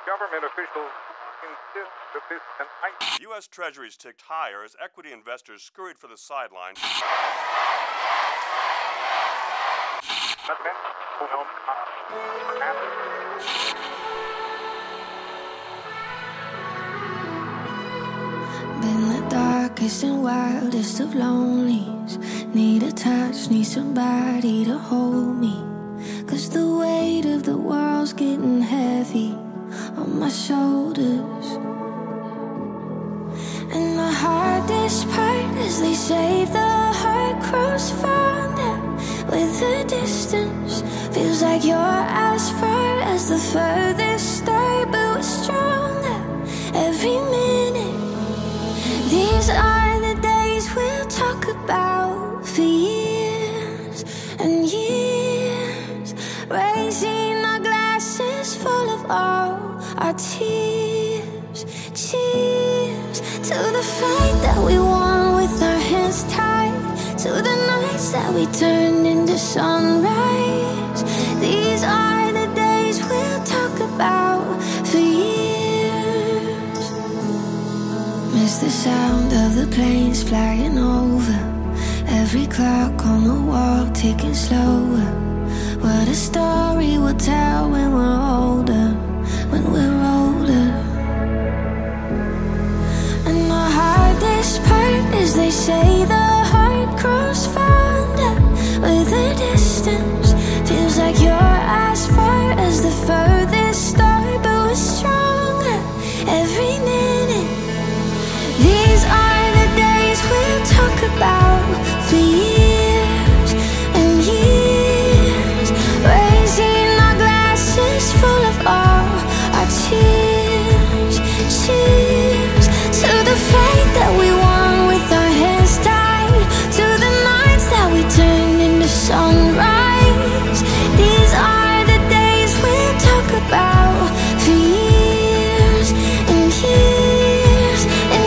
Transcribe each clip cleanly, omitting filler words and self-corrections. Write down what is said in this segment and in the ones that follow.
government officials insist that this is an ice. U.S. Treasuries ticked higher as equity investors scurried for the sidelines. Been the darkest and wildest of lonelies. Need a touch, need somebody to hold me. 'Cause the weight of the world's getting heavy on my shoulders. And the hardest part, as they say, the heart grows fonder with the distance. Feels like you're as far as the furthest star, but we're stronger every minute. These are the days we'll talk about for years and years, raising our glasses full of all our tears. Cheers to the fight that we won with our hands tied, to the nights that we turned into sunrise. These are the days we'll talk about for years. Miss the sound of the planes flying over, every clock on the wall ticking slower. What a story we'll tell when we're older, when we're older. And the hardest part, as they say, the heart grows fonder with the distance. Feels like you're as far as the furthest star, but we're stronger every minute. These are the days we'll talk about for years and years, raising our glasses full of all our tears. Cheers to the fight that we won with our hands tied, to the nights that we turned into sunrise. These are the days we'll talk about for years and years and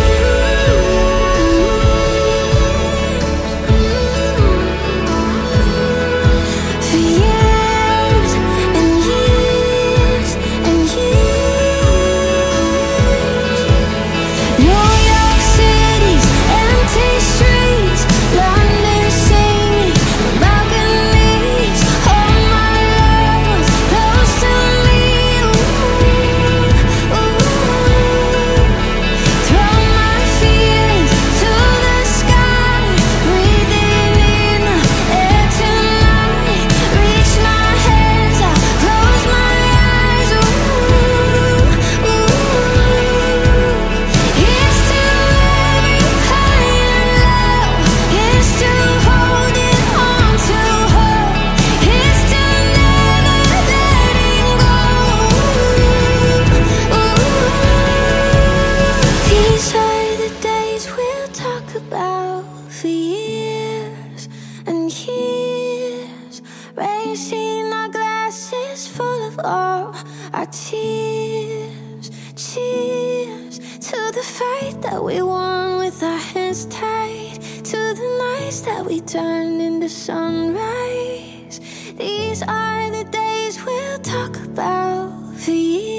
raising our glasses full of all our tears. Cheers to the fight that we won with our hands tied, to the nights that we turned into sunrise. These are the days we'll talk about for years.